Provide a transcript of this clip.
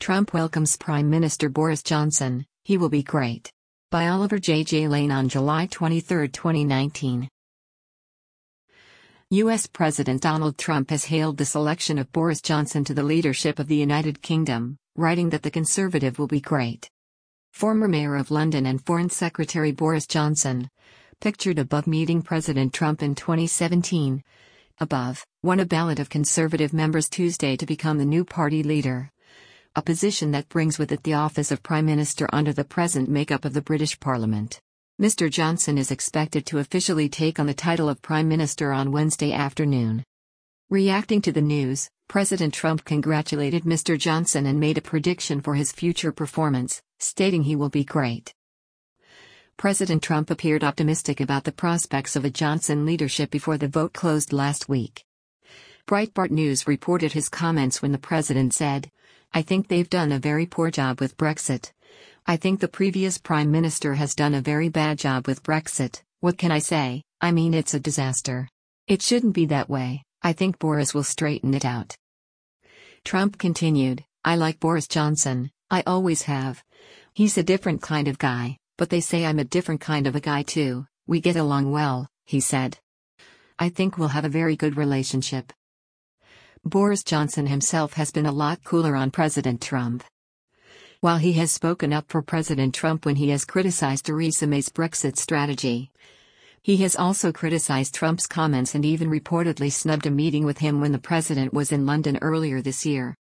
Trump welcomes Prime Minister Boris Johnson, he will be great. By Oliver J. Lane on July 23, 2019. U.S. President Donald Trump has hailed the selection of Boris Johnson to the leadership of the United Kingdom, writing that the Conservative will be great. Former Mayor of London and Foreign Secretary Boris Johnson, pictured above meeting President Trump in 2017, won a ballot of Conservative members Tuesday to become the new party leader. A position that brings with it the office of Prime Minister under the present makeup of the British Parliament. Mr. Johnson is expected to officially take on the title of Prime Minister on Wednesday afternoon. Reacting to the news, President Trump congratulated Mr. Johnson and made a prediction for his future performance, stating he will be great. President Trump appeared optimistic about the prospects of a Johnson leadership before the vote closed last week. Breitbart News reported his comments when the president said, "I think they've done a very poor job with Brexit. I think the previous Prime Minister has done a very bad job with Brexit. What can I say? I mean, it's a disaster. It shouldn't be that way. I think Boris will straighten it out." Trump continued, "I like Boris Johnson, I always have. He's a different kind of guy, but they say I'm a different kind of a guy too. We get along well," he said. "I think we'll have a very good relationship." Boris Johnson himself has been a lot cooler on President Trump. While he has spoken up for President Trump when he has criticized Theresa May's Brexit strategy, he has also criticized Trump's comments and even reportedly snubbed a meeting with him when the president was in London earlier this year.